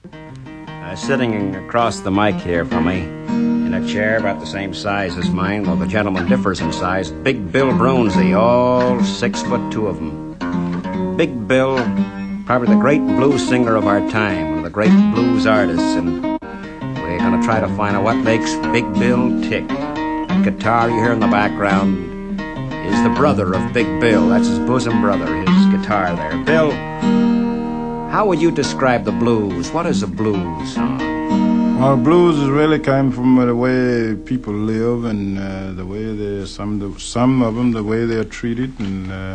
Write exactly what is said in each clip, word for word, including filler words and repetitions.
Uh, sitting across the mic here from me, in a chair about the same size as mine, though the gentleman differs in size, Big Bill Broonzy, all six foot two of them. Big Bill, probably the great blues singer of our time, one of the great blues artists, and we're going to try to find out what makes Big Bill tick. That guitar you hear in the background is the brother of Big Bill. That's his bosom brother, his guitar there. Bill, how would you describe the blues? What is a blues song? Well, blues is really came from the way people live and uh, the way they some the, some of them the way they're treated and uh,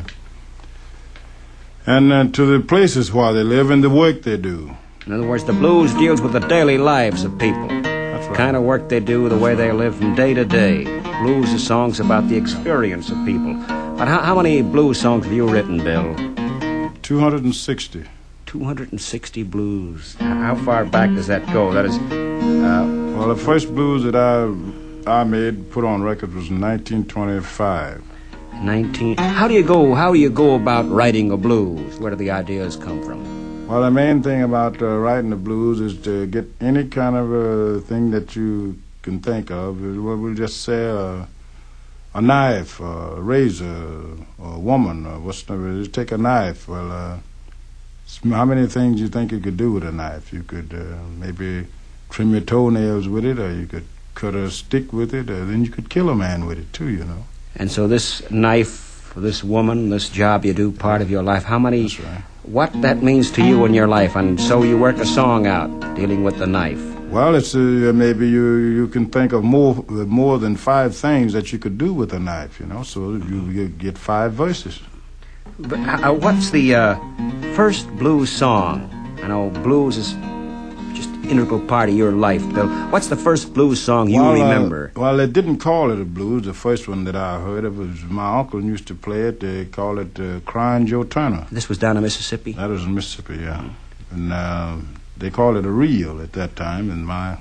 and uh, to the places where they live and the work they do. In other words, the blues deals with the daily lives of people. That's right. The kind of work they do, the way they live from day to day. Blues is songs about the experience of people. But how, how many blues songs have you written, Bill? two hundred sixty. two hundred sixty blues. How far back does that go? That is, uh, well, the first blues that I I made put on record was in nineteen twenty-five. nineteen. How do you go? How do you go about writing a blues? Where do the ideas come from? Well, the main thing about uh, writing the blues is to get any kind of uh, thing that you can think of. Well, we'll just say a, a knife, a razor, or a woman, or what's the? Just take a knife. Well. Uh, How many things you think you could do with a knife? You could uh, maybe trim your toenails with it, or you could cut a stick with it, or then you could kill a man with it too, you know. And so this knife, this woman, this job you do part of your life, how many, That's right. what that means to you in your life, and so you work a song out dealing with the knife. Well, it's uh, maybe you you can think of more more than five things that you could do with a knife, you know, so you, you get five verses. But uh, what's the uh, first blues song? I know blues is just an integral part of your life, Bill. What's the first blues song you well, remember? Uh, well, they didn't call it a blues. The first one that I heard of was my uncle used to play it. They call it uh, Crying Joe Turner. This was down in Mississippi? That was in Mississippi, yeah. And uh, they called it a reel at that time. And my,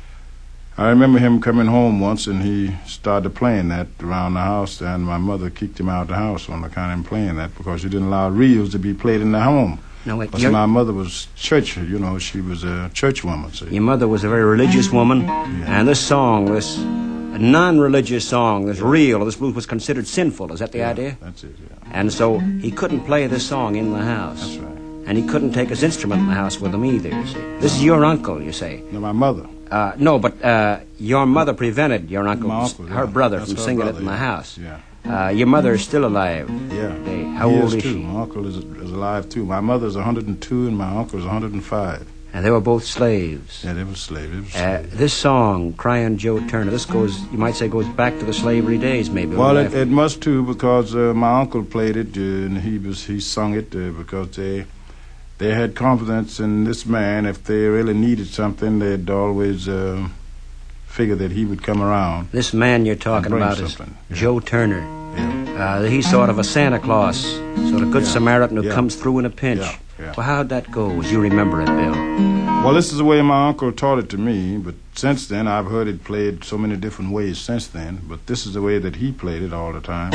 I remember him coming home once, and he started playing that around the house, and my mother kicked him out of the house on account of him playing that because she didn't allow reels to be played in the home. No, wait, because my mother was church, you know, she was a church woman. See. Your mother was a very religious woman, yeah. And this song, this non-religious song, this reel, this blues was considered sinful. Is that the yeah, idea? That's it, yeah. And so he couldn't play this song in the house. That's right. And he couldn't take his instrument in the house with him either, you see. This is your uncle, you say? No, my mother. Uh, no, but uh, your mother prevented your uncle, my uncle her yeah. brother, That's from her singing brother, it in the yeah. house. Yeah. Uh, your mother is still alive. Yeah. Today. How he old is, is too. she? My uncle is, is alive, too. My mother's one hundred two, and my uncle is one hundred five. And they were both slaves. Yeah, they were slaves. They were Uh, slaves. this song, Crying Joe Turner, this goes, you might say, goes back to the slavery days, maybe. Well, it, it must, too, because uh, my uncle played it, uh, and he was he sung it uh, because they they had confidence in this man. If they really needed something, they'd always uh, figure that he would come around. This man you're talking bring about is something, yeah. Joe Turner. Yeah. Uh, he's sort of a Santa Claus, sort of good Yeah. Samaritan who Yeah. comes through in a pinch. Yeah. Yeah. Well, how'd that go, as you remember it, Bill? Well, this is the way my uncle taught it to me, but since then I've heard it played so many different ways since then, but this is the way that he played it all the time.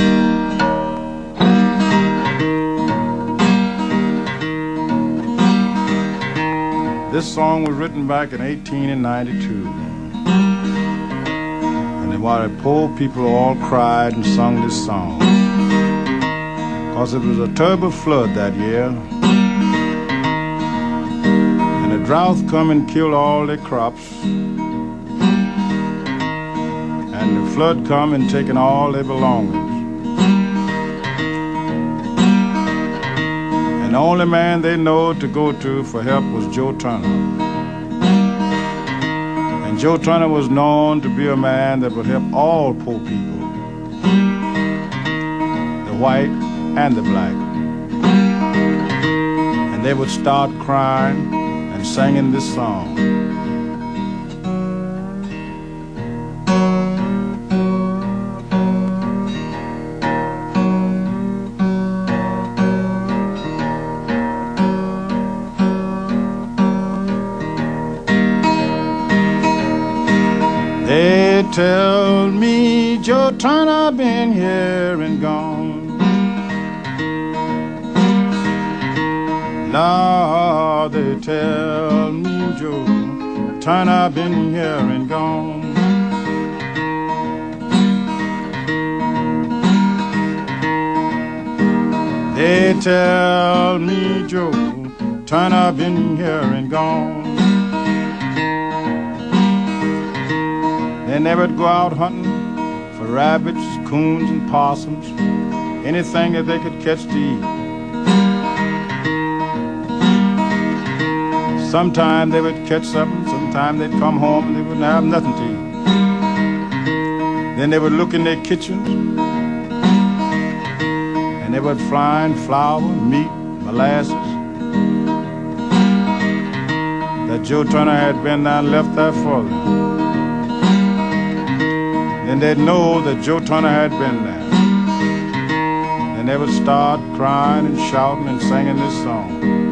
This song was written back in eighteen ninety-two. And while the poor people all cried and sung this song, because it was a terrible flood that year, and the drought come and killed all their crops, and the flood come and taken all their belongings. And the only man they know to go to for help was Joe Turner. And Joe Turner was known to be a man that would help all poor people, the white and the black. And they would start crying and singing this song. They tell me Joe Turner been here and gone. Lord, they tell me Turner been here and gone. They tell me Joe Turner been here and gone. They never go out hunting for rabbits, coons, and possums, anything that they could catch to eat. Sometime they would catch something, sometime they'd come home and they wouldn't have nothing to eat. Then they would look in their kitchens and they would find flour, meat, molasses that Joe Turner had been down and left there for them. Then they'd know that Joe Turner had been there. And they would start crying and shouting and singing this song.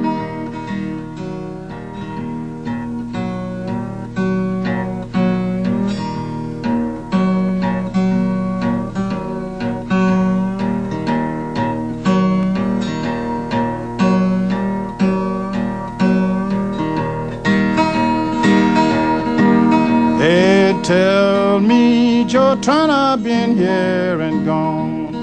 They tell me Joe Turner been here and gone.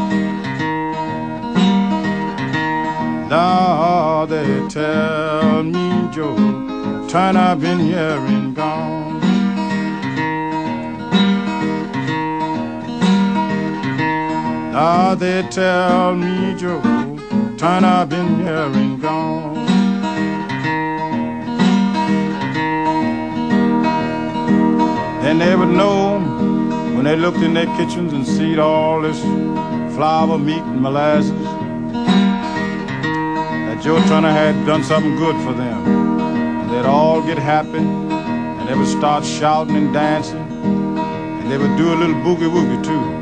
Now they tell me Joe Turner been here and gone. Now they tell me Joe Turner been here and gone. Then they would know when they looked in their kitchens and see all this flour, meat, and molasses that Joe Turner had done something good for them. And they'd all get happy, and they would start shouting and dancing, and they would do a little boogie-woogie too.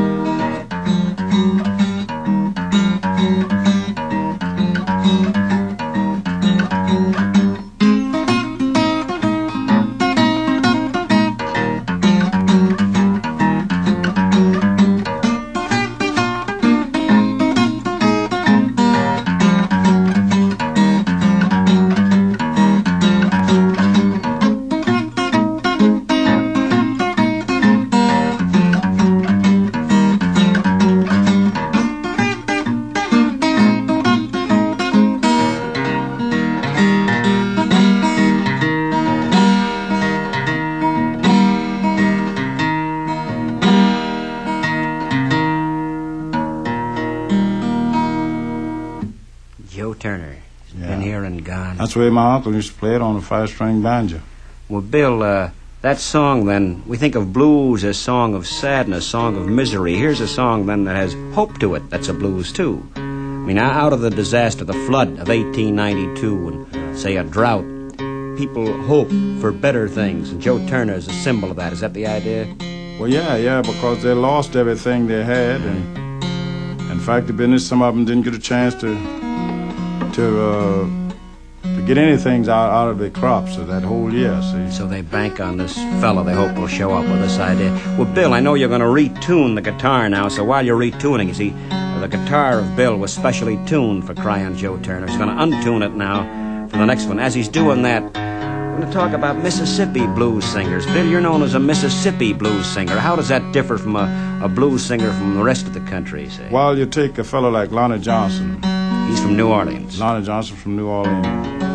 Joe Turner. He's Yeah. been here and gone. That's the way my uncle used to play it on a five-string banjo. Well, Bill, uh, that song, then, we think of blues as song of sadness, song of misery. Here's a song, then, that has hope to it. That's a blues, too. I mean, out of the disaster, the flood of eighteen ninety-two, and, say, a drought, people hope for better things, and Joe Turner is a symbol of that. Is that the idea? Well, yeah, yeah, because they lost everything they had, and in fact, the business, some of them didn't get a chance to to uh, to get anything out, out of their crops of that whole year, see. So they bank on this fellow they hope will show up with this idea. Well, Bill, I know you're going to retune the guitar now, so while you're retuning, you see, the guitar of Bill was specially tuned for Crying Joe Turner. He's going to untune it now for the next one. As he's doing that, we're going to talk about Mississippi blues singers. Bill, you're known as a Mississippi blues singer. How does that differ from a, a blues singer from the rest of the country, say? Well, you take a fellow like Lonnie Johnson. He's from New Orleans. Lonnie Johnson from New Orleans.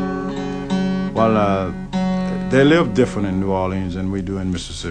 Well, uh, they live different in New Orleans than we do in Mississippi.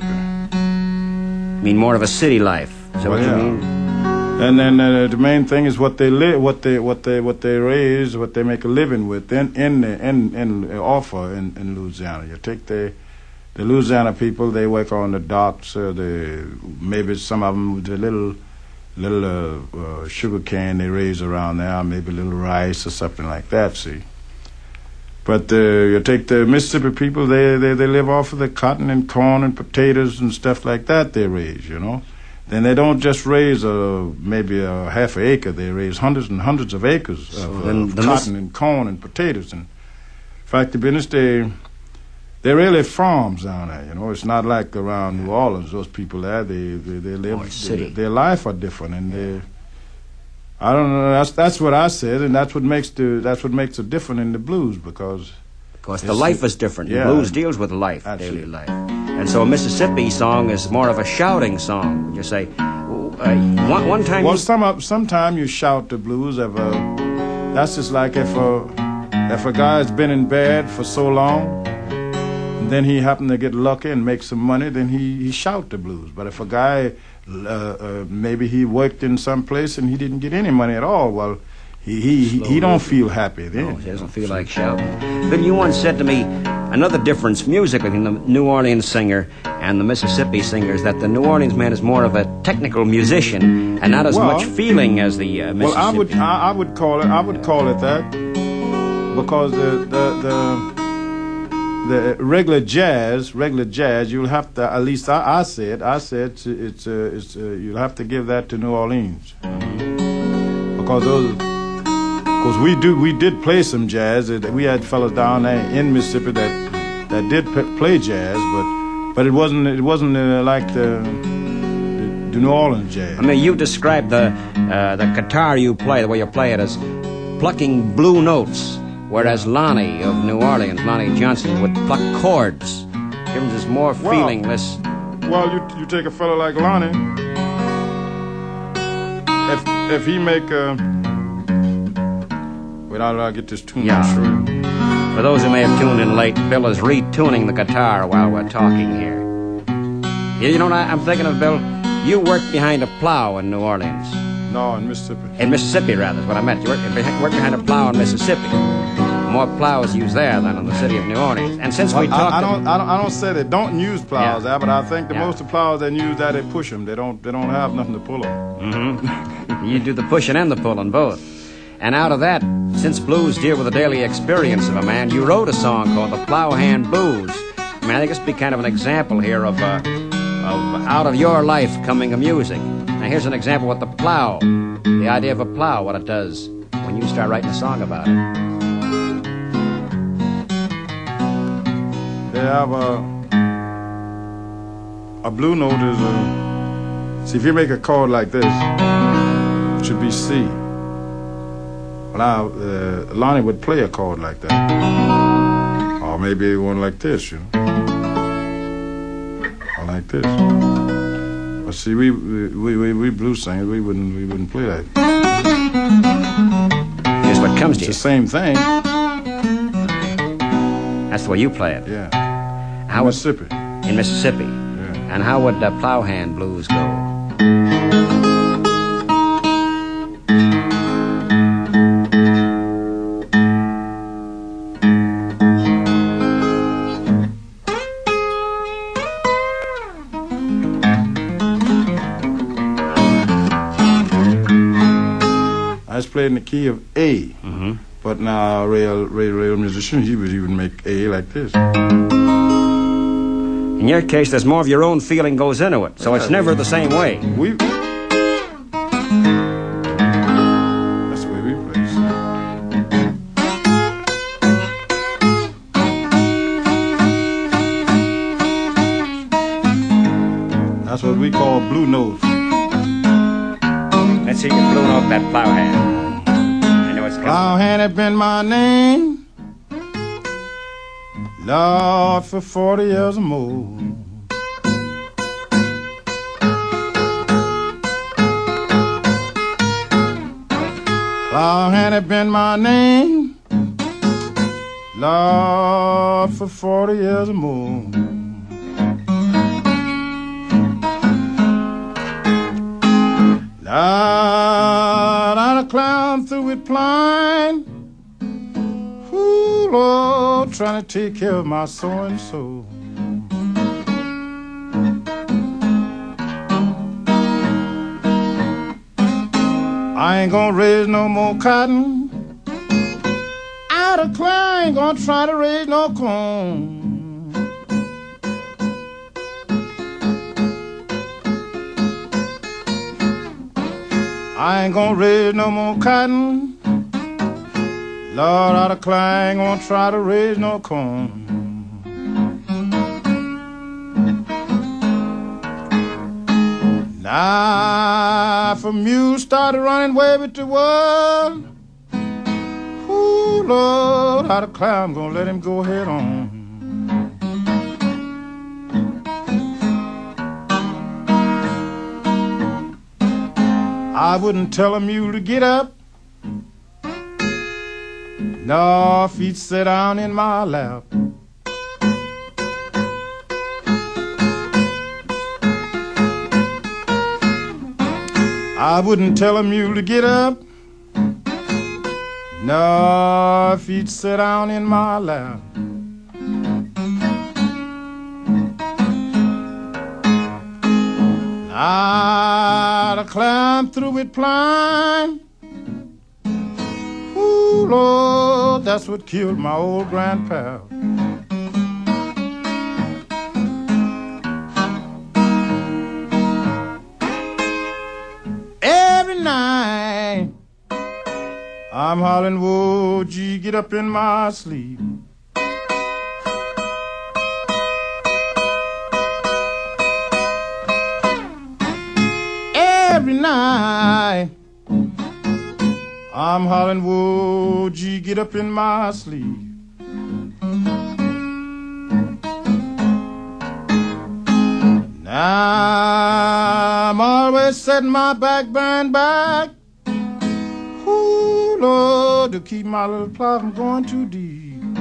I mean, more of a city life. Is that Well, what yeah. you mean? And then uh, the main thing is what they live, what they, what they, what they raise, what they make a living with in in the, in, in offer in, in Louisiana. You take the the Louisiana people, they work on the docks. Uh, the maybe some of them with a little little uh, uh, sugar cane they raise around there, maybe a little rice or something like that. See. But uh, you take the Mississippi people, they, they they live off of the cotton and corn and potatoes and stuff like that they raise, you know. Then they don't just raise a, maybe a half an acre. They raise hundreds and hundreds of acres So of, then of the cotton Miss- and corn and potatoes. And in fact, the business, they, they're really farms down there, you know. It's not like around New Orleans, those people there, they, they, they live, Or city. they, their life are different. And they, I don't know, that's that's what I said, and that's what makes the, that's what makes it different in the blues, because Because the life is different. Yeah. Blues deals with life, Absolutely. daily life. And so a Mississippi song is more of a shouting song. Would you say? Uh, one, one time Well, you... some sometime you shout the blues. If uh, that's just like if a if a guy's been in bed for so long, and then he happened to get lucky and make some money, then he he shout the blues. But if a guy uh, uh, maybe he worked in some place and he didn't get any money at all, well, he he he don't feel happy then. No, he doesn't feel like shouting. Bill, you once said to me another difference musically between the New Orleans singer and the Mississippi singer is that the New Orleans man is more of a technical musician and not as Well, much feeling as the uh, Mississippi. Well, I would I, I would call it I would call it that because the the the, the regular jazz regular jazz you'll have to at least I, I said I said it's it's, uh, it's uh, you'll have to give that to New Orleans because those because we do we did play some jazz. We had fellas down there in Mississippi that that did p- play jazz, but. But it wasn't. It wasn't uh, like the, the the New Orleans jazz. I mean, you described the uh, the guitar you play, the way you play it, as plucking blue notes, whereas Lonnie of New Orleans, Lonnie Johnson, would pluck chords. Gibbons is more Well, feelingless. Well, you you take a fellow like Lonnie. If if he make a wait, how do I get this tune Yeah. straight? For those who may have tuned in late, Bill is retuning the guitar while we're talking here. You, you know what I, I'm thinking of, Bill? You worked behind a plow in New Orleans. No, in Mississippi. In Mississippi, rather, is what I meant. You worked, worked behind a plow in Mississippi. More plows used there than in the city of New Orleans. And since we Well, talked... I, I don't. I don't. I don't say they don't use plows Yeah. there, but I think the Yeah. most of plows they use that they push them. They don't. They don't have nothing to pull them. Mm-hmm. You do the pushing and the pulling, both. And out of that, since blues deal with the daily experience of a man, you wrote a song called The Plowhand Blues. I mean, I think it's be kind of an example here of, uh, of out of your life coming a music. Now, here's an example of what the plow, the idea of a plow, what it does when you start writing a song about it. They have a a blue note is a. See, if you make a chord like this, it should be C. Now, uh, Lonnie would play a chord like that, or maybe one like this, you know, or like this. But see, we we we, we blues singers, we wouldn't we wouldn't play that. Here's what comes to It's you. the same thing. That's the way you play it. Yeah. How In would- Mississippi. In Mississippi. Yeah. And how would the Plowhand Blues go? I just played in the key of A. Mm-hmm. But now a real, real, real musician, he would even make A like this. In your case, there's more of your own feeling goes into it, so it's never the same way. We. That's the way we play. That's what we call blue notes. Let's see you blow off that Plowhand. I know it's coming. Plowhand had been my name, Lord, for forty years or more. Plowhand had been my name, Lord, for forty years or more. Lord, I'd climb through it blind. Ooh, Lord, trying to take care of my soul and soul. I ain't gonna raise no more cotton. Out of climb, ain't gonna try to raise no corn. I ain't gonna raise no more cotton. Lord, I declare I ain't gonna try to raise no corn. Now, if a mule started running away with the world, ooh, Lord, how to climb, gonna let him go head on. I wouldn't tell a mule to get up, no, if he'd sit down in my lap. I wouldn't tell a mule to get up, no, if he'd sit down in my lap. I'd climb through it blind. Ooh, Lord, that's what killed my old grandpa. Every night I'm hollering, whoa, gee, get up in my sleep. Every night I'm hollering, whoa, gee, get up in my sleep. Now I'm always setting my back bend back, ooh, Lord, to keep my little plow from going too deep.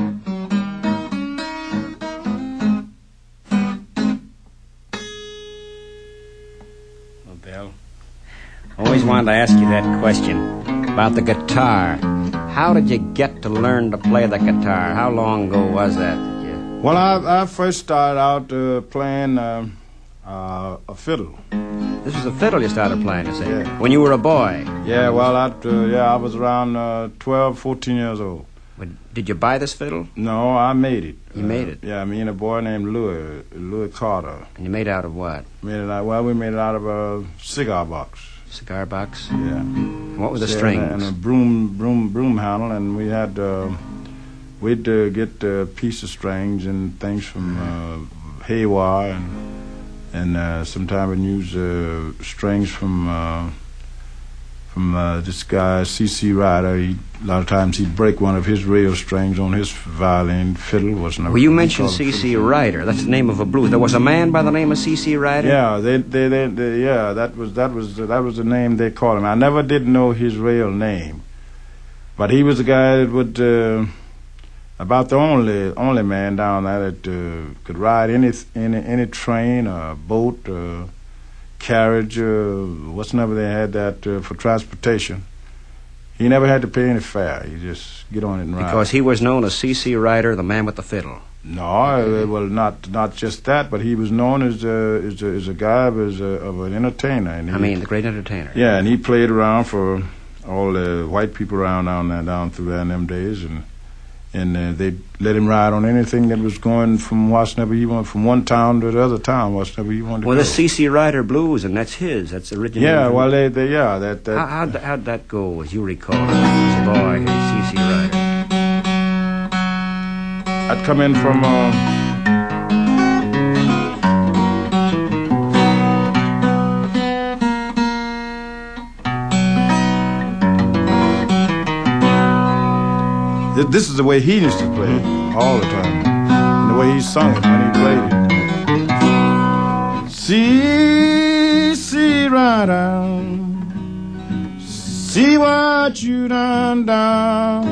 Well, Bill, always wanted to ask you that question about the guitar. How did you get to learn to play the guitar? How long ago was that? Did you... Well, I, I first started out uh, playing uh, uh, a fiddle. This was a fiddle you started playing, you say? Yeah. When you were a boy? Yeah, well, I, uh, yeah, I was around uh, twelve, fourteen years old. But did you buy this fiddle? No, I made it. You uh, made it? Yeah, me and a boy named Louis, Louis Carter. And you made it out of what? Made it out, well, we made it out of a cigar box. Cigar box? Yeah. And what were the Yeah, strings? And a, and a broom, broom, broom handle, and we had, uh, we'd uh, get a uh, piece of strings and things from uh, haywire, and and uh, sometimes we'd use uh, strings from uh, from uh, this guy C C Ryder. He, a lot of times he'd break one of his rail strings on his violin fiddle. Wasn't Well, you mentioned C C Ryder. That's the name of a blues. There was a man by the name of C C Ryder? Yeah, they, they, they, they, yeah, that was that was that was the name they called him. I never did know his real name, but he was the guy that would uh, about the only only man down there that uh, could ride any any any train or boat or carriage or whatsoever they had that uh, for transportation. He never had to pay any fare. You just get on it and ride. Because he was known as C C Ryder, the man with the fiddle. No, uh, well, not not just that, but he was known as a as a, as a guy as a, of an entertainer. And he, I mean, the great entertainer. Yeah, and he played around for all the white people around down there, down through there in them days, and and uh, they let him ride on anything that was going from whatsoever he wanted, from one town to the other town, whatsoever he wanted to Well, go. the C C Ryder blues, and that's his. That's original. Yeah, well, they, they yeah, that that. How, how'd, how'd that go, as you recall, as a boy, C C Ryder? I'd come in from. Uh, This is the way he used to play it all the time, and the way he sung it when he played it. See, see right on, see what you done done.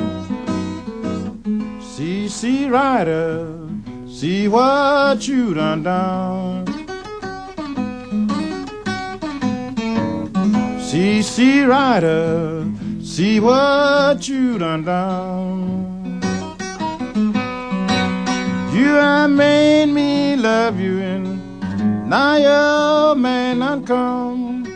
See, see rider, see what you done done. See, see rider, see what you done done. You have made me love you, and now your man not come.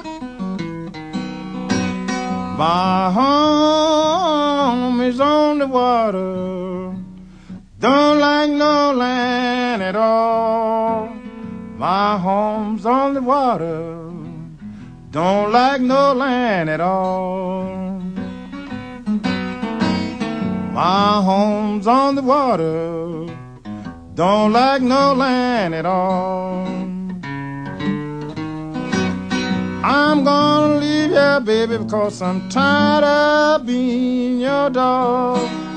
My home is on the water, don't like no land at all. My home's on the water, don't like no land at all. My home's on the water, don't like no land at all. I'm gonna leave here, baby, because I'm tired of being your dog.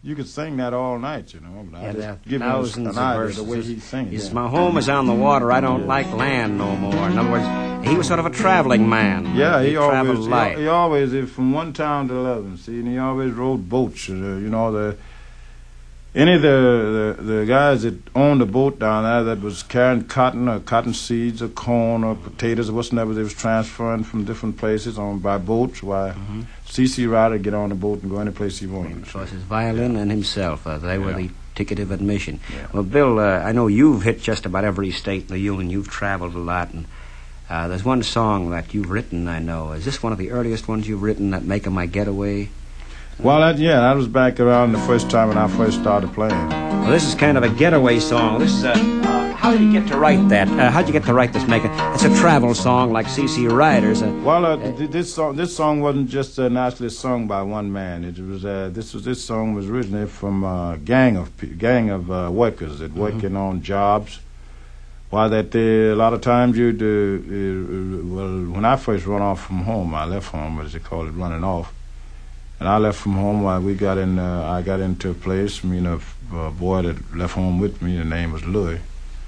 you could sing that all night, you know. But Yeah, I there are just give thousands you of an idea verses. of the way he sings. He says, Yeah. my home is on the water. I don't like land no more. In other words, he was sort of a traveling man. Yeah, he, he always traveled he, light. he always is from one town to another. See, and he always rode boats. Uh, you know, the any of the, the the guys that owned the boat down there that was carrying cotton or cotton seeds or corn or potatoes or whatsoever they was transferring from different places on by boats. Why, Mm-hmm. C C Ryder get on the boat and go any place he wanted. Of course, his violin and himself, uh, they were Yeah. the ticket of admission. Yeah. Well, Bill, uh, I know you've hit just about every state in the Union. You've traveled a lot, and uh, there's one song that you've written, I know. Is this one of the earliest ones you've written, that Making My Getaway? Well, that, yeah, that was back around the first time when I first started playing. Well, this is kind of a getaway song. This is a... Uh, how did you get to write that? Uh, how did you get to write this, Making... It's a travel song like C C Ryder's. Uh, Well, uh, th- this song this song wasn't just uh, naturally sung by one man. It was uh, this was this song was originally from a gang of pe- gang of uh, workers that working on jobs. Why that they, a lot of times you'd uh, uh, well, when I first run off from home, I left home as they call it, running off. And I left from home while we got in. Uh, I got into a place. Me and a, a boy that left home with me. The name was Louis.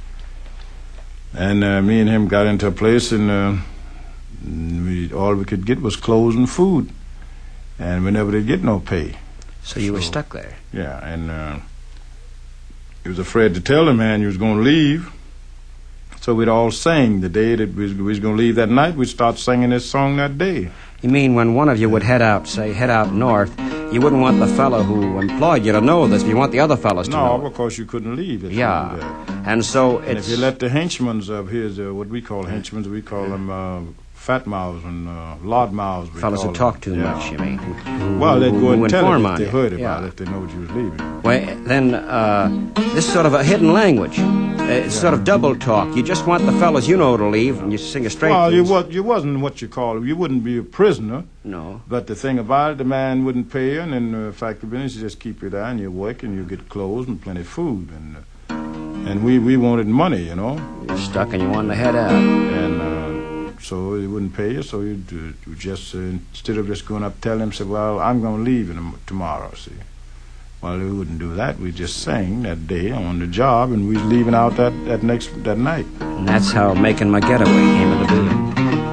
And uh, me and him got into a place, and uh, we all we could get was clothes and food, and we never did get no pay. so you were So- stuck there. Yeah, and uh, he was afraid to tell the man he was going to leave. So we'd all sing the day that we was, we was going to leave that night. We'd start singing this song that day. You mean when one of you would head out, say, head out north, you wouldn't want the fellow who employed you to know this, but you want the other fellows to No, know it. because you couldn't leave. If you did Yeah. that. And so And it's... if you let the henchmen of his, uh, what we call henchmen, we call them uh, fat mouths and uh, lard mouths. we fellows call who them. talk too Yeah. much, you mean? Who, Well, they'd who- go who and tell inform it if on they you. heard about Yeah. it, if they know that you was leaving. Well, then, uh, this is sort of a hidden language. Uh, It's sort of double talk. You just want the fellows you know to leave, and you sing a straight Well, you, piece. was, you wasn't what you call, you wouldn't be a prisoner. No. But the thing about it, the man wouldn't pay you, and in uh, fact of business, you just keep you there, and you work, and you get clothes and plenty of food, and uh, and we we wanted money, you know, You're stuck and you want to head out. and uh, so he wouldn't pay you, so you'd uh, you just uh, instead of just going up, tell him, say, well, I'm going to leave in the, tomorrow. See, well, we wouldn't do that. We just sang that day on the job, and we was leaving out that that next that night. And that's how Making My Getaway came into being.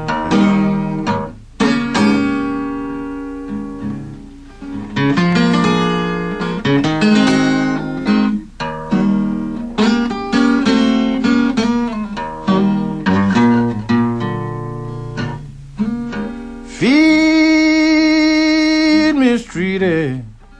Feed me, Streety.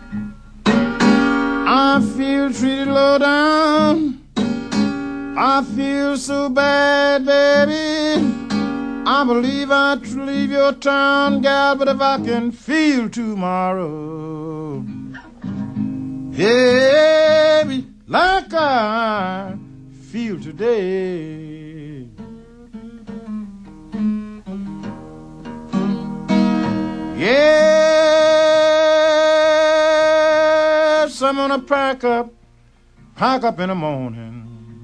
I feel treated low down. I feel so bad, baby. I believe I'd leave your town, gal, but if I can feel tomorrow, baby, like I feel today. Yes, I'm gonna pack up, pack up in the morning.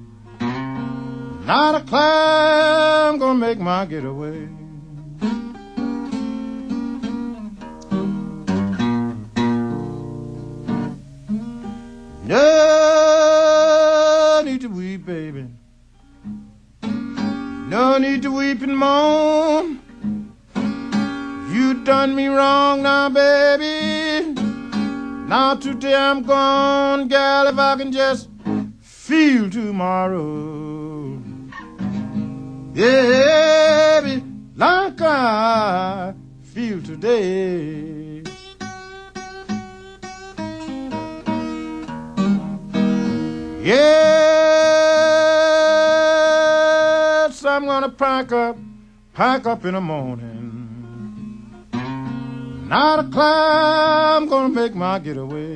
Not a cloud, I'm gonna make my getaway. No need to weep, baby. No need to weep and moan. You done me wrong now, baby. Now today I'm gone, gal, if I can just feel tomorrow. Yeah, baby, like I feel today. Yes, I'm gonna pack up, pack up in the morning. Not a cloud, I'm gonna make my getaway.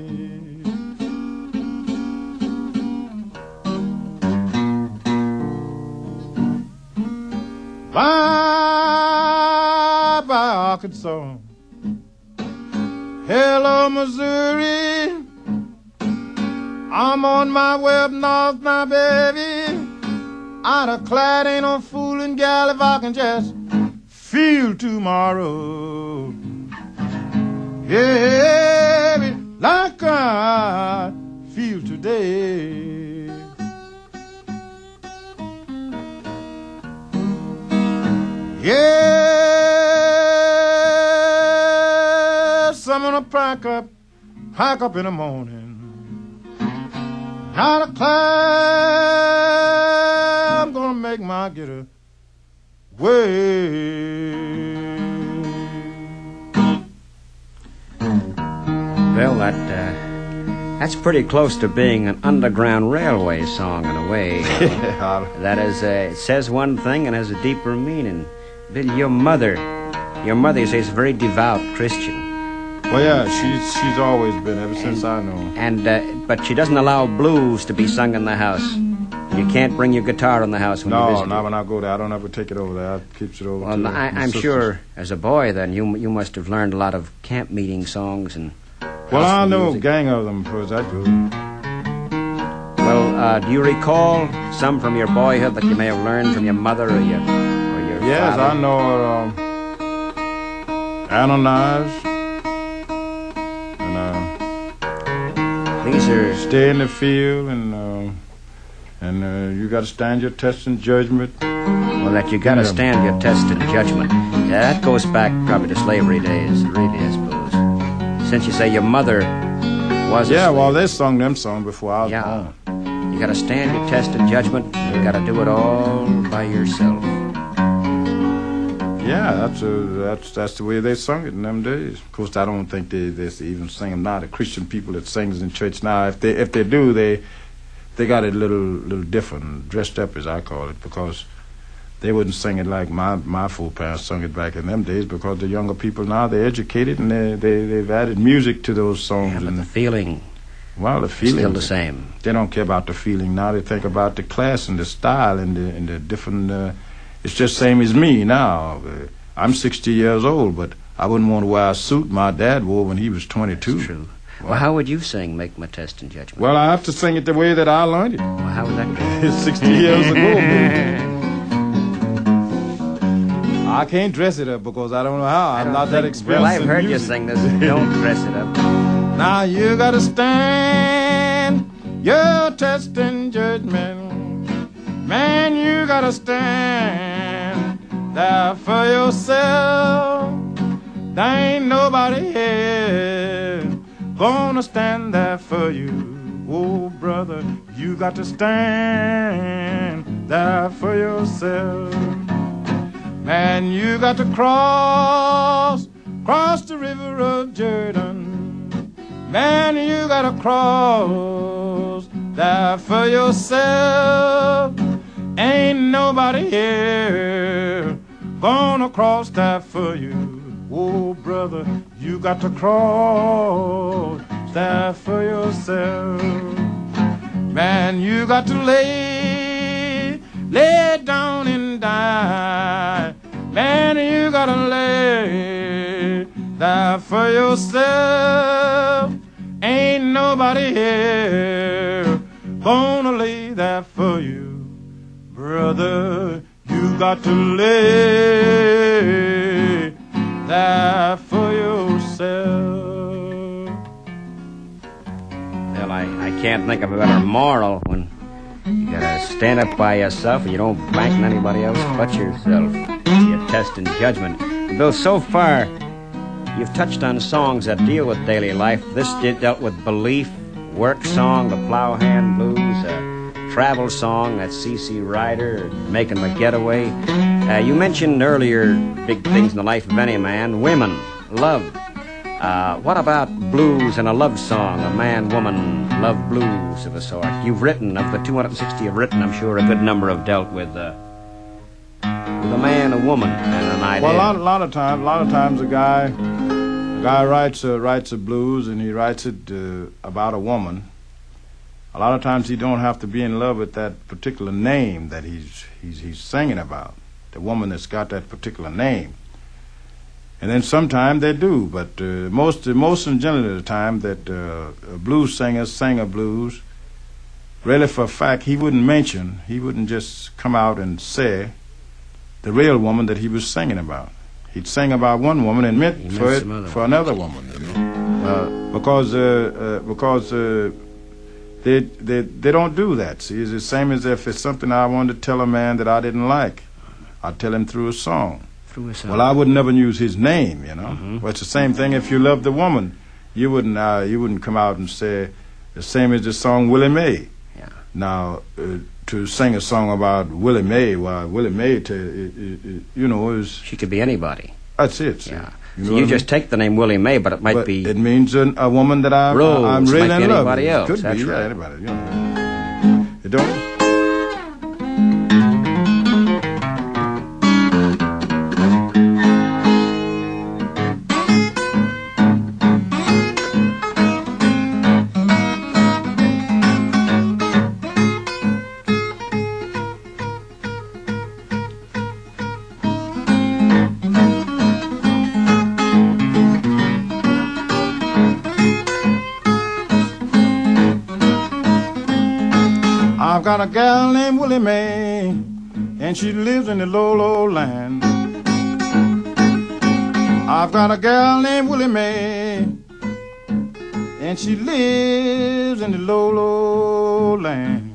Bye bye, Arkansas. Hello, Missouri. I'm on my way up north now, baby. Out of clad, ain't no fooling, gal, if I can just feel tomorrow. Yeah, baby, like I feel today. Yes, I'm gonna pack up, pack up in the morning. How to climb, I'm gonna make my getaway. Well, that uh, that's pretty close to being an Underground Railway song in a way. That is, uh, it says one thing and has a deeper meaning. Bill, your mother, your mother, you say, is a very devout Christian. Well, yeah, she's she's always been ever since I know. And uh, but she doesn't allow blues to be sung in the house. You can't bring your guitar in the house when no, you visit. No, not when I go there. I don't ever take it over there. I keep it over. Well, to I, my I'm sisters. sure, as a boy, then you you must have learned a lot of camp meeting songs and. Well, I know music. a gang of them for that good. Well, uh, do you recall some from your boyhood that you may have learned from your mother or your or your Yes, father? I know. Um, Ananias. These are Stay in the field, and uh, and uh, you got to stand your test and judgment. well, that you got to Yeah. stand your test and judgment. Yeah, that goes back probably to slavery days, really, I suppose. Since you say your mother was a Yeah, slave. well, they sung them songs before I was Yeah. born. You got to stand your test and judgment. You got to do it all by yourself. Yeah, that's a, that's that's the way they sung it in them days. Of course, I don't think they they even sing them now. The Christian people that sings in church now, if they if they do, they they got it a little little different, dressed up as I call it, because they wouldn't sing it like my my foreparents sung it back in them days. Because the younger people now, they're educated and they they they've added music to those songs. Yeah, but and the feeling well, the is feeling still the same. They don't care about the feeling now. They think about the class and the style and the and the different. Uh, it's just same as me now. Uh, I'm sixty years old, but I wouldn't want to wear a suit my dad wore when he was twenty-two. That's true. Well, well, how would you sing "Make My Test and Judgment"? Well, I have to sing it the way that I learned it. Well, how would that go? It's sixty years ago, baby. I can't dress it up because I don't know how. I'm not that experienced. Well, I've in heard music. you sing this. Don't dress it up. Now you gotta stand your test and judgment. Man, you gotta stand there for yourself. There ain't nobody here gonna stand there for you. Oh, brother, you got to stand there for yourself. Man, you got to cross, cross the river of Jordan. Man, you got to cross there for yourself. Ain't nobody here gonna cross that for you. Oh, brother, you got to cross that for yourself. Man, you got to lay, lay down and die. Man, you got to lay that for yourself. Ain't nobody here gonna lay that for you. Brother, you got to lay that for yourself. Well, I, I can't think of a better moral when you gotta stand up by yourself and you don't bank on anybody else but yourself. You test and judgment. Bill, so far, you've touched on songs that deal with daily life. This did dealt with belief, work song, the Plowhand Blues, uh, travel song, that's C C Ryder, Making the Getaway. Uh, you mentioned earlier big things in the life of any man, women, love. Uh, what about blues and a love song, a man-woman love blues of a sort? You've written, of the two hundred sixty you've written, I'm sure a good number have dealt with, uh, with a man, a woman, and an idea. Well, a lot, a lot of times, a lot of times, a guy, a guy writes a, writes a blues, and he writes it uh, about a woman. A lot of times, he don't have to be in love with that particular name that he's he's he's singing about, the woman that's got that particular name. And then sometimes they do, but uh, most most and generally the time that uh, blues singers sing a blues, really for a fact, he wouldn't mention, he wouldn't just come out and say the real woman that he was singing about. He'd sing about one woman and meant He for meant it some other for another woman. You know? Uh, because uh, uh, because uh, they, they they don't do that. See, it's the same as if it's something I wanted to tell a man that I didn't like. I'd tell him through a song. Through a song. Well, I would never use his name, you know. Mm-hmm. Well, it's the same thing if you loved the woman. You wouldn't uh, you wouldn't come out and say the same as the song Willie Mae. Yeah. Now, uh, to sing a song about Willie Mae, well, Willie Mae, to, it, it, it, you know, is... She could be anybody. That's it. See. Yeah. You, so know you I just mean? take the name Willie Mae, but it might but be... It means an, a woman that I'm, Rose, I'm really might be in love anybody with. else. Could That's be, right. yeah, anybody. You know. It don't... I've got a gal named Willie Mae, and she lives in the low, low land. I've got a gal named Willie Mae, and she lives in the low, low land.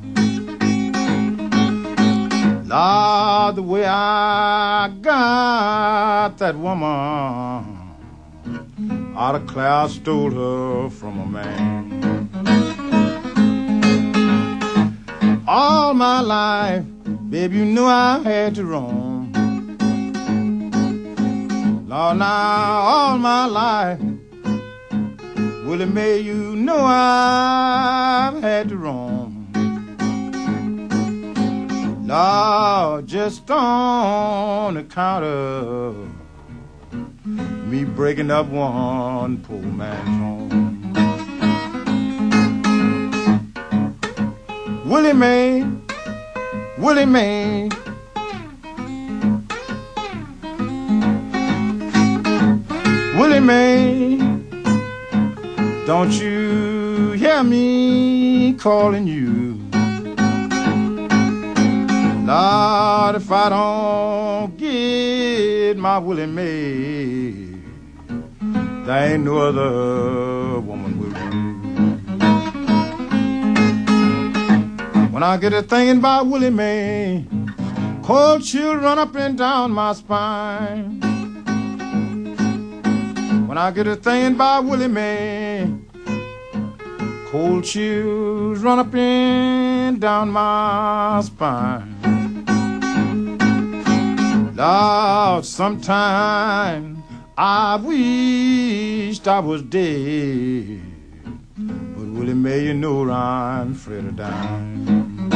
Lord, the way I got that woman, out of cloud stole her from a man. All my life, baby, you knew I had to roam. Lord, now all my life, Willie Mae, you know I've had to roam. Lord, just on account of me breaking up one poor man's home. Willie Mae, Willie Mae, Willie Mae, don't you hear me calling you? Lord, if I don't get my Willie Mae, there ain't no other woman will do. When I get a thinking about Willie Mae, cold chill run up and down my spine. When I get a thinking about Willie Mae, cold chills run up and down my spine. Lord, sometimes I wished I was dead, but Willie Mae, you know I'm afraid of dying.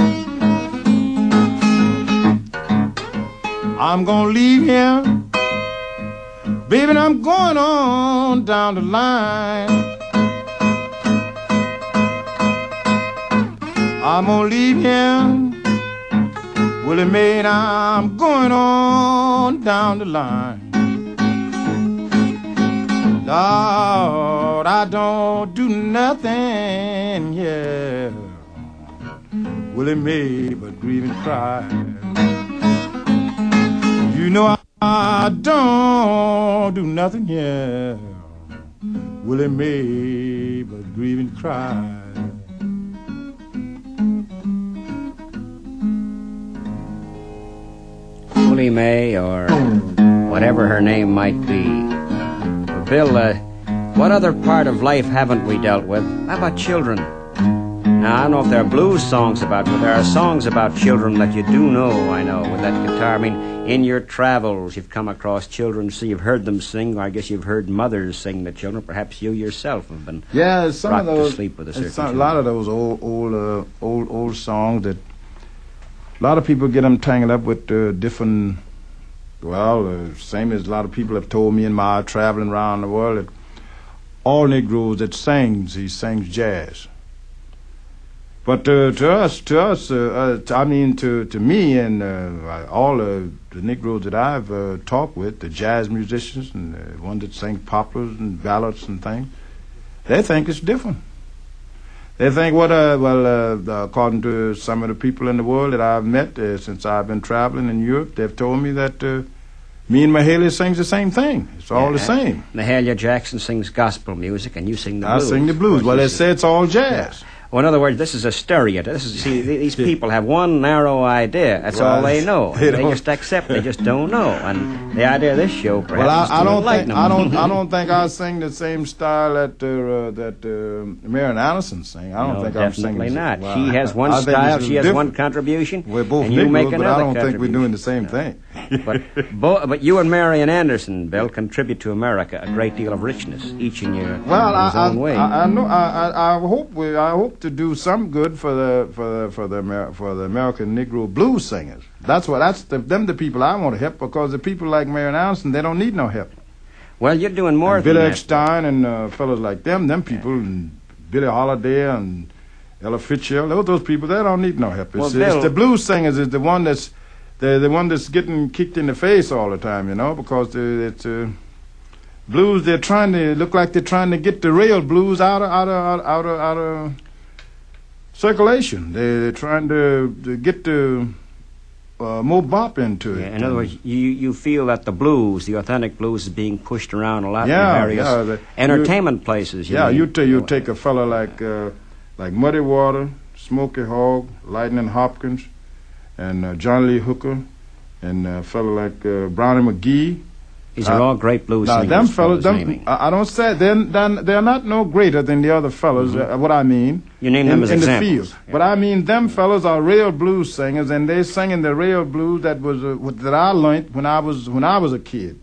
I'm gonna leave here, baby, and I'm going on down the line. I'm gonna leave here, Willie Mae, and I'm going on down the line. Lord, I don't do nothing here, Willie Mae, but grieve and cry. You know I don't do nothing here, Willie Mae, but grieve and cry. Willie Mae, or whatever her name might be. Well, Bill, uh, what other part of life haven't we dealt with? How about children? Now, I don't know if there are blues songs about, but there are songs about children that you do know, I know, with that guitar. I mean, in your travels, you've come across children, so you've heard them sing, or I guess you've heard mothers sing the children. Perhaps you yourself have been yeah, some rocked of those, to sleep with a certain some, children. A lot of those old, old, uh, old, old songs that a lot of people get them tangled up with uh, different. Well, uh, same as a lot of people have told me in my traveling around the world that all Negroes that sings, he sings jazz. But uh, to us, to us, uh, uh, to, I mean, to, to me and uh, all uh, the Negroes that I've uh, talked with, the jazz musicians and the ones that sing poplars and ballads and things, they think it's different. They think what, uh, well, uh, according to some of the people in the world that I've met uh, since I've been traveling in Europe, they've told me that uh, Me and Mahalia sings the same thing. It's all Yeah. the same. Mahalia Jackson sings gospel music, and you sing the I blues. sing the Of blues. course, Well, you they sing- say it's all jazz. Well, in other words, this is a stereotype. This is, see, th- these people have one narrow idea. That's all Right. they know. They They, don't- just accept. They just don't know. And the idea of this show, perhaps, Well, is I, I to don't enlighten think them. I don't I don't think I sing the same style that uh, uh, that uh, Marian Anderson sing. I don't No, think I'm singing. definitely the- not. well, she has one I think style. it's She has different. one contribution. We're both and you make Negroes, but another I don't think we're doing the contribution. same thing. But, bo- but you and Marian Anderson, Bill, contribute to America a great deal of richness, each in your Well, in I, his own I, way. I, I know. I, I, I hope we. I hope to do some good for the for the for the Amer- for the American Negro blues singers. That's what. That's the, them the people I want to help, because the people like Marian Anderson, they don't need no help. well, you're doing more And than Billy that. Eckstein and uh, fellows like them, them people, and Billie Holiday and Ella Fitzgerald, those, those people, they don't need no help. It's, Well, it's Bill- the blues singers is the one that's the the one that's getting kicked in the face all the time, you know, because the, it's uh, blues. They're trying to look like they're trying to get the real blues out of out of out of out of circulation. They, they're trying to, to get the uh, more bop into it. Yeah, in other words, you you feel that the blues, the authentic blues, is being pushed around a lot Yeah, in various yeah, the- entertainment places. You Yeah, mean. you ta- you take a fella like uh, like Muddy Water, Smokey Hogg, Lightning Hopkins, and uh, John Lee Hooker, and a fella like uh, Brownie McGee. These are uh, all great blues Now singers. them Bill fellas, is them, naming. I I don't say they're, they're they're not no greater than the other fellas. Uh, what I mean, You name in, them as in the examples. field. But I mean, them fellas are real blues singers, and they singing the real blues that was uh, what- that I learned when I was when I was a kid.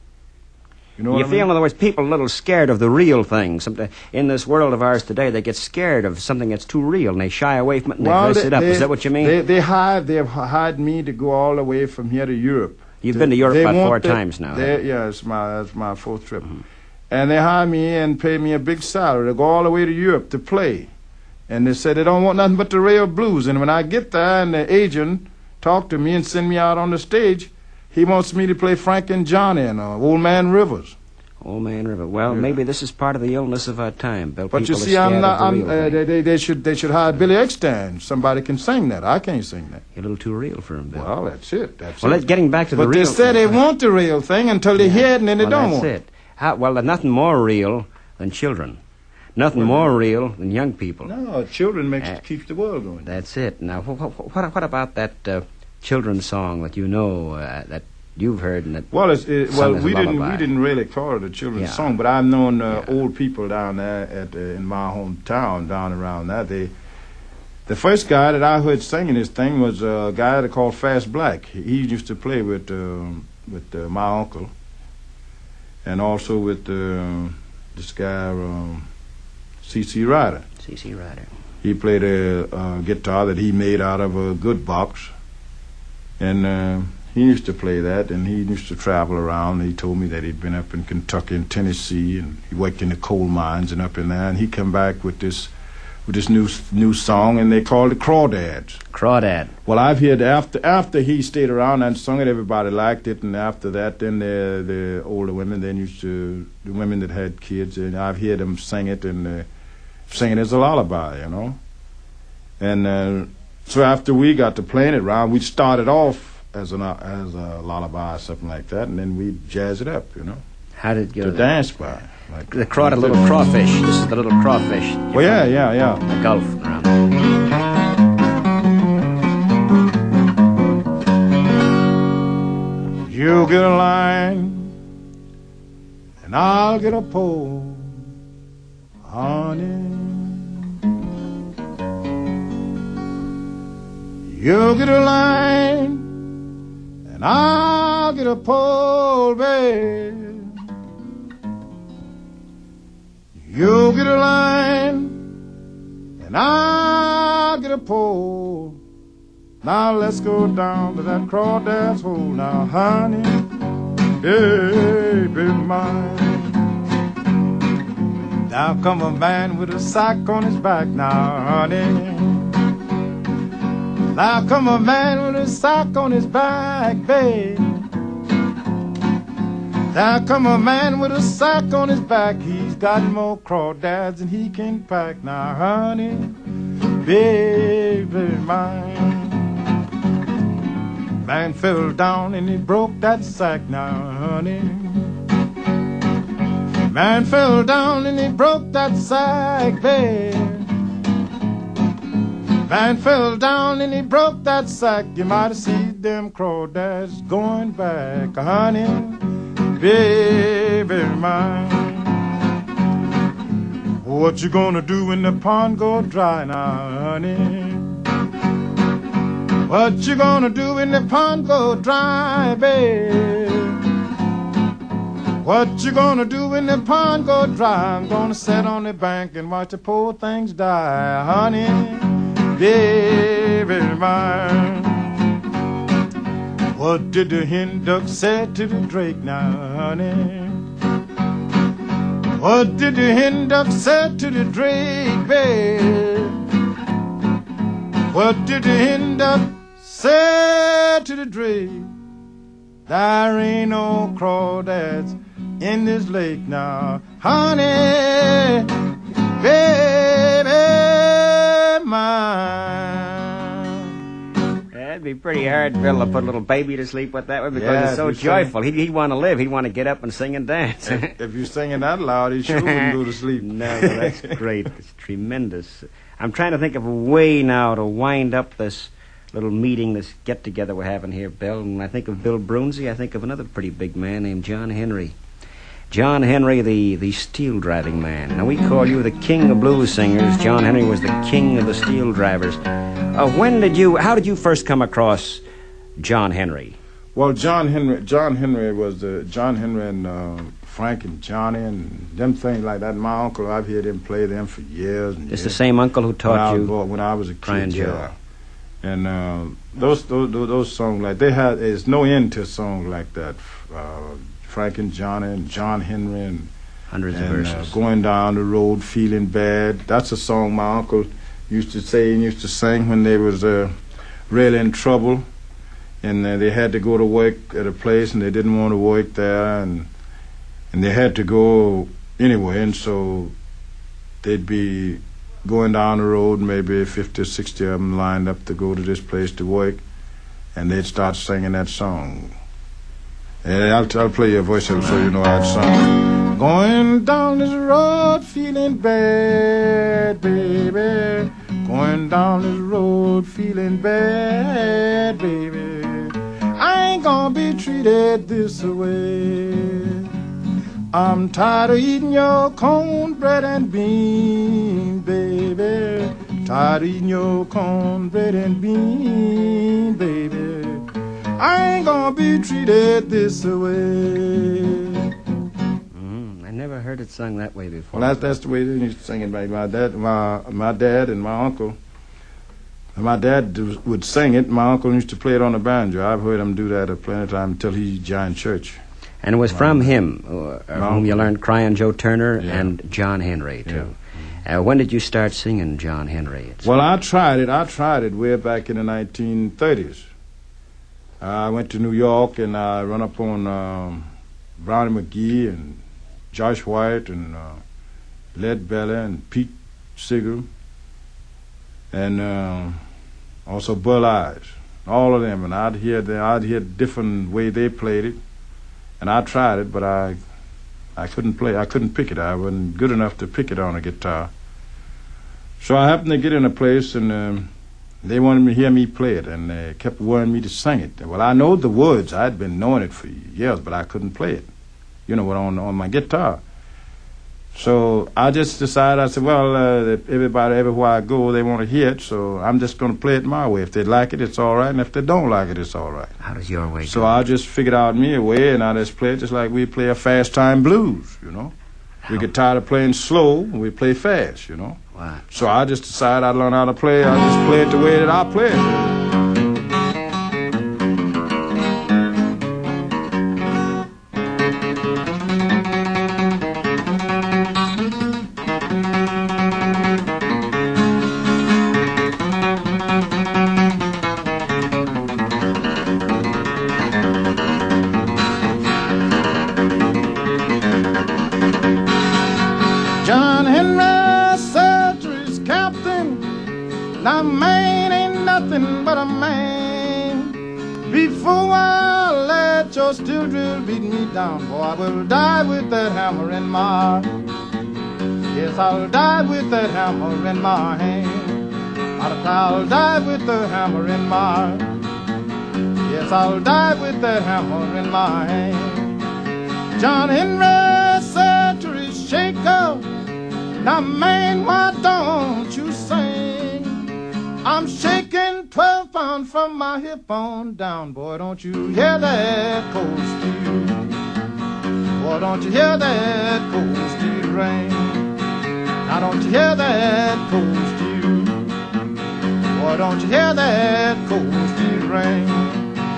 You know what You I feel, mean? in other words, people a little scared of the real thing. Something in this world of ours today, they get scared of something that's too real, and they shy away from it and they dress it up. Is that what you mean? They, they hired, they've hired me to go all the way from here to Europe. You've They- been to Europe they about want four the- times now. they- haven't you? Yeah, it's my, that's my fourth trip. And they hired me and paid me a big salary to go all the way to Europe to play. And they said they don't want nothing but the real blues. And when I get there and the agent talked to me and send me out on the stage, he wants me to play Frank and Johnny and uh, Old Man Rivers. Old Man River. Well, Yeah. maybe this is part of the illness of our time, Bill. But People you are see, I'm scared not. of the I'm, real uh, thing. they, they, they should they should hire Billy Eckstein. Somebody can sing that. I can't sing that. You're a little too real for him, Bill. Well, that's it. That's Well, it. let's getting back to the But real they say they thing. want the real thing until they hear it, and then they well, don't that's want it. How, well, there's nothing more real than children. Nothing more real than young people. No, children makes Uh, keeps the world going. That's it. Now, what, what, what about that uh, children's song that you know uh, that you've heard and that? Well, it's, it, sung well, as a we didn't lullaby? we didn't really call it a children's Yeah. song, but I've known uh, Yeah. old people down there at uh, in my hometown down around there. They, the first guy that I heard singing this thing was a guy they called Fast Black. He, he used to play with um, with uh, my uncle, and also with uh, this guy um, C C Ryder. C C Ryder. He played a, a guitar that he made out of a good box, and uh, he used to play that. And he used to travel around. He told me that he'd been up in Kentucky and Tennessee, and he worked in the coal mines and up in there. And he come back with this with this new new song, and they called it Crawdads. Crawdad. Well, I've heard after after he stayed around and sung it, everybody liked it, and after that, then the the older women then used to the women that had kids, and I've heard them sing it and uh, sing it as a lullaby, you know. And uh, so after we got to playing it around, we started off as an as a lullaby or something like that, and then we jazz it up, you know, How did you to go? dance by. Like, The craw, the little crawfish. This is the little crawfish. Well, yeah, yeah, yeah. The Gulf around. You get a line, and I'll get a pole, honey. You get a line, and I'll get a pole, babe. You get a line, and I'll get a pole. Now let's go down to that crawdad's hole now, honey, baby mine. Now come a man with a sack on his back now, honey. Now come a man with a sack on his back, babe. Now come a man with a sack on his back. He's got more crawdads than he can pack now, honey, baby mine. Man fell down and he broke that sack now, honey. Man fell down and he broke that sack, babe. Man fell down and he broke that sack. You might have seen them crawdads going back, honey, baby mine. What you gonna do when the pond go dry now, honey? What you gonna do when the pond go dry, babe? What you gonna do when the pond go dry? I'm gonna sit on the bank and watch the poor things die, honey, baby mine. What did the hen duck say to the drake now, honey? What did the hen duck say to the drake, babe? What did the hen duck say to the drake? There ain't no crawdads in this lake now, honey, baby mine. It'd be pretty hard, Bill, to put a little baby to sleep with that one because Yeah, it's so if you joyful. He'd, he'd want to live. He'd want to get up and sing and dance. If, if you're singing that loud, he sure wouldn't go to sleep. No, but that's great. It's tremendous. I'm trying to think of a way now to wind up this little meeting, this get-together we're having here, Bill. And when I think of Bill Brunsey, I think of another pretty big man named John Henry. John Henry, the, the steel-driving man. Now, we call you the king of blues singers. John Henry was the king of the steel drivers. Uh, when did you, how did you first come across John Henry? Well, John Henry, John Henry was uh, John Henry and uh, Frank and Johnny and them things like that. My uncle, I've heard him play them for years and It's years. the same uncle who taught when you? I was, when I was a kid, Crying Joe. yeah. And uh, those, those those songs like they had, there's no end to a song like that. Uh, Frank and Johnny and John Henry and Hundreds and, of verses. Uh, going down the road feeling bad. That's a song my uncle used to say and used to sing when they was uh, really in trouble, and uh, they had to go to work at a place and they didn't want to work there, and and they had to go anyway, and so they'd be going down the road, maybe fifty or sixty of them lined up to go to this place to work, and they'd start singing that song. And I'll, I'll play your voice so you know how it's sung. Going down this road feeling bad, baby. Going down this road feeling bad, baby. I ain't gonna be treated this way. I'm tired of eating your cornbread and beans, baby. Tired of eating your cornbread and beans, baby. I ain't gonna be treated this way. Mm, I never heard it sung that way before. Well, that's that's the way they used to sing it. My my dad, my my dad, and my uncle. My dad would sing it. My uncle used to play it on the banjo. I've heard him do that a plenty of times until he joined church. And it was from him, uh, whom you learned Crying Joe Turner Yeah. and John Henry, too. Yeah. Uh, when did you start singing John Henry? It's Well, I tried it. I tried it way back in the nineteen thirties. I went to New York and I run up on um, Brownie McGee and Josh White and uh, Led Belly and Pete Seeger and uh, also Bull Eyes, all of them. And I'd hear the, I'd hear different way they played it, and I tried it, but I I couldn't play. I couldn't pick it. I wasn't good enough to pick it on a guitar. So I happened to get in a place and. Um, They wanted me to hear me play it, and they kept wanting me to sing it. Well, I know the words. I'd been knowing it for years, but I couldn't play it, you know, on on my guitar. So I just decided, I said, well, uh, that everybody, everywhere I go, they want to hear it, so I'm just going to play it my way. If they like it, it's all right, and if they don't like it, it's all right. How does your way So go? I just figured out me a way, and I just play it just like we play a fast time blues, you know. We get tired of playing slow, and we play fast, you know. Wow. So I just decided I'd learn how to play. I just play it the way that I play it. John Henry said to his captain, "Now man ain't nothing but a man. Before I let your steel drill beat me down, boy, I will die with that hammer in my. Yes, I'll die with that hammer in my hand. I'll die with the hammer in my. Yes, I'll die with that hammer in my hand. John Henry said to his shaker, now man, why don't you sing? I'm shaking twelve pounds from my hip on down. Boy, don't you hear that cold steel? Boy, don't you hear that cold steel ring? Now don't you hear that cold steel? Boy, don't you hear that cold steel ring?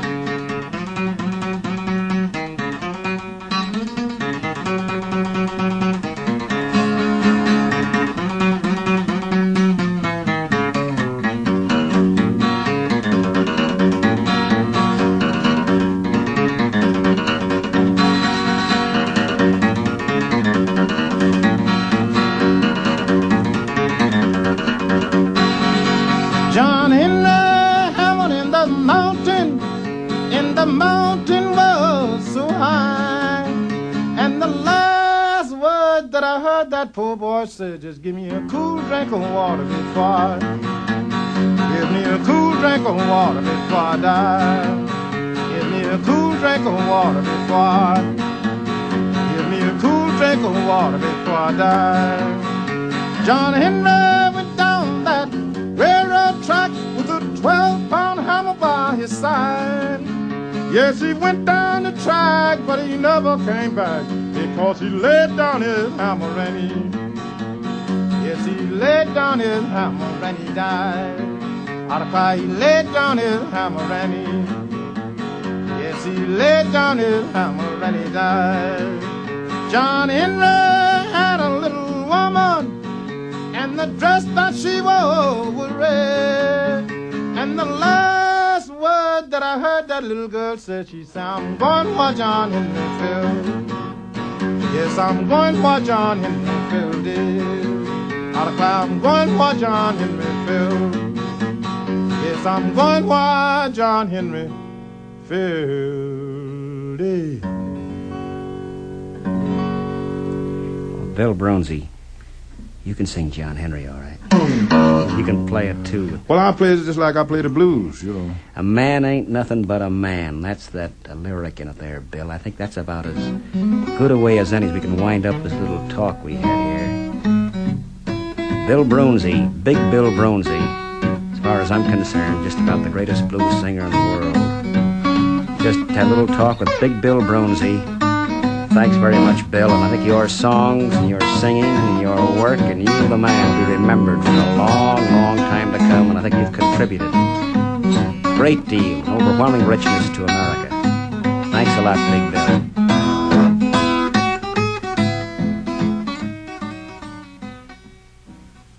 John Henry hammered in the mountain, in the mountain was so high. And the last word that I heard that poor boy said, just give me a cool drink of water before I, give me a cool drink of water before I die. Give me a cool drink of water before I, give me a cool drink of water before I die. John Henry went down that railroad track with a twelve pound hammer by his side. Yes, he went down the track, but he never came back because he laid down his hammer and he, yes, he laid down his hammer and he died. Out of cry, he laid down his hammer and he, yes, he laid down his hammer and he died. John Henry had a little woman, and the dress that she wore was red. And the last word that I heard that little girl said, she said, I'm going where John Henry fell. Yes, I'm going where John Henry fell dead. Out of cloud, I'm going where John Henry fell. Yes, I'm going where John Henry fell dead. Bill Bronzy, you can sing John Henry all right. You can play it too. Well, I play it just like I play the blues, you know. A man ain't nothing but a man. That's that uh, lyric in it there, Bill. I think that's about as good a way as any as we can wind up this little talk we had here. Bill Bronzy, Big Bill Bronzy, as far as I'm concerned, just about the greatest blues singer in the world. Just had a little talk with Big Bill Bronzy. Thanks very much, Bill, and I think your songs and your singing and your work and you, the man, will be remembered for a long, long time to come, and I think you've contributed a great deal, overwhelming richness to America. Thanks a lot, Big Bill.